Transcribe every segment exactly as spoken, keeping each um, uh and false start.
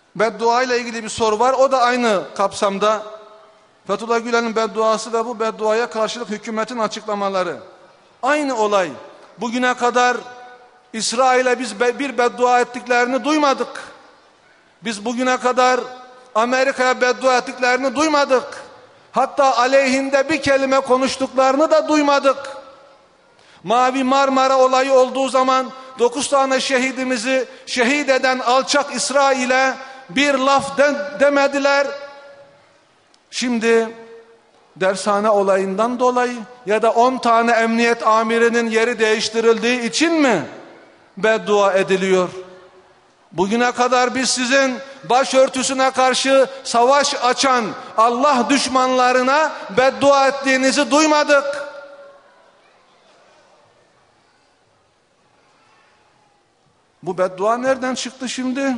beddua ile ilgili bir soru var. O da aynı kapsamda. Fethullah Gülen'in bedduası ve bu bedduaya karşılık hükümetin açıklamaları. Aynı olay. Bugüne kadar İsrail'e biz bir beddua ettiklerini duymadık. Biz bugüne kadar Amerika'ya beddua ettiklerini duymadık. Hatta aleyhinde bir kelime konuştuklarını da duymadık. Mavi Marmara olayı olduğu zaman dokuz tane şehidimizi şehit eden alçak İsrail'e bir laf de demediler. Şimdi dershane olayından dolayı ya da on tane emniyet amirinin yeri değiştirildiği için mi beddua ediliyor? Bugüne kadar biz sizin başörtüsüne karşı savaş açan Allah düşmanlarına beddua ettiğinizi duymadık. Bu beddua nereden çıktı şimdi?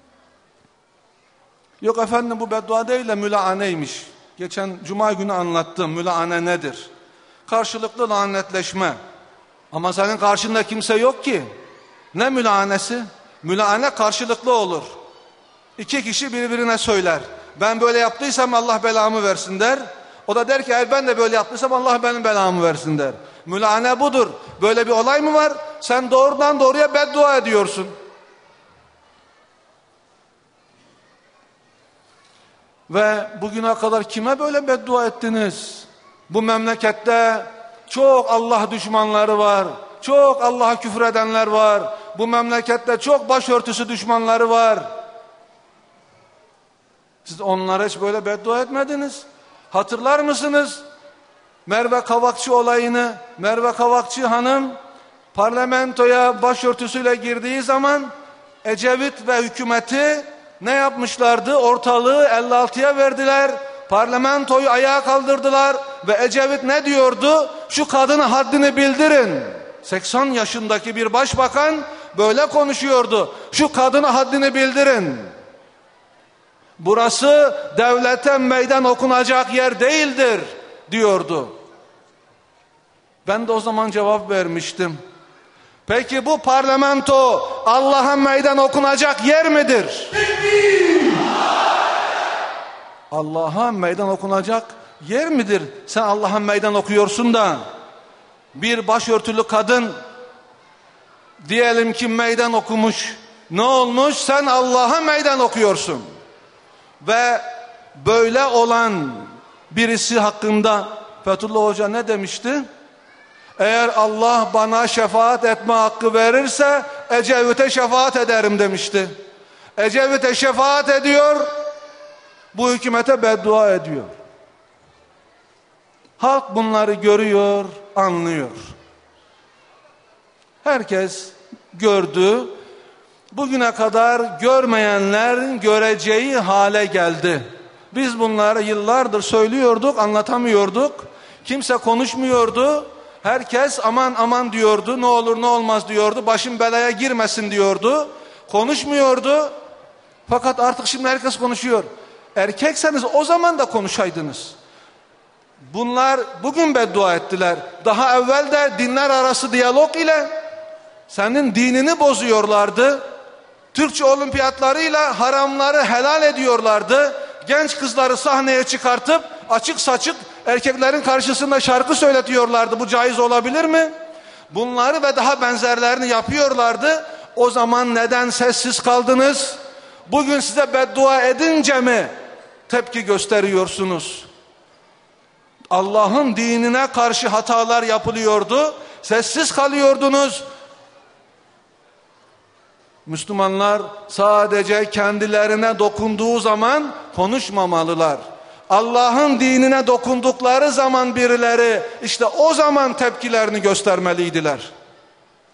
Yok efendim, bu beddua değil de mülaaneymiş. Geçen cuma günü anlattım. Mülaane nedir? Karşılıklı lanetleşme. Ama senin karşında kimse yok ki. Ne mülaanesi? Mülaane karşılıklı olur. İki kişi birbirine söyler. Ben böyle yaptıysam Allah belamı versin der. O da der ki eğer ben de böyle yaptıysam Allah benim belamı versin der. Mülaane budur. Böyle bir olay mı var? Sen doğrudan doğruya beddua ediyorsun. Ve bugüne kadar kime böyle beddua ettiniz? Bu memlekette çok Allah düşmanları var. Çok Allah'a küfür edenler var. Bu memlekette çok başörtüsü düşmanları var. Siz onlara hiç böyle beddua etmediniz. Hatırlar mısınız? Merve Kavakçı olayını. Merve Kavakçı hanım parlamentoya başörtüsüyle girdiği zaman Ecevit ve hükümeti ne yapmışlardı? Ortalığı elli altıya verdiler. Parlamentoyu ayağa kaldırdılar ve Ecevit ne diyordu? Şu kadına haddini bildirin. seksen yaşındaki bir başbakan böyle konuşuyordu. Şu kadına haddini bildirin. Burası devlete meydan okunacak yer değildir diyordu. Ben de o zaman cevap vermiştim. Peki bu parlamento Allah'a meydan okunacak yer midir? Allah'a meydan okunacak yer midir? Sen Allah'a meydan okuyorsun da bir başörtülü kadın diyelim ki meydan okumuş. Ne olmuş? Sen Allah'a meydan okuyorsun. Ve böyle olan birisi hakkında Fethullah Hoca ne demişti? Eğer Allah bana şefaat etme hakkı verirse Ecevit'e şefaat ederim demişti. Ecevit'e şefaat ediyor, bu hükümete beddua ediyor. Halk bunları görüyor, anlıyor. Herkes gördü. Bugüne kadar görmeyenlerin göreceği hale geldi. Biz bunları yıllardır söylüyorduk, anlatamıyorduk. Kimse konuşmuyordu. Herkes aman aman diyordu, ne olur ne olmaz diyordu, başım belaya girmesin diyordu. Konuşmuyordu. Fakat artık şimdi herkes konuşuyor. Erkekseniz o zaman da konuşaydınız. Bunlar bugün beddua ettiler. Daha evvel de dinler arası diyalog ile senin dinini bozuyorlardı. Türkçe olimpiyatlarıyla haramları helal ediyorlardı. Genç kızları sahneye çıkartıp açık saçık erkeklerin karşısında şarkı söyletiyorlardı. Bu caiz olabilir mi? Bunları ve daha benzerlerini yapıyorlardı. O zaman neden sessiz kaldınız? Bugün size beddua edince mi tepki gösteriyorsunuz? Allah'ın dinine karşı hatalar yapılıyordu. Sessiz kalıyordunuz. Müslümanlar sadece kendilerine dokunduğu zaman konuşmamalılar. Allah'ın dinine dokundukları zaman birileri işte o zaman tepkilerini göstermeliydiler.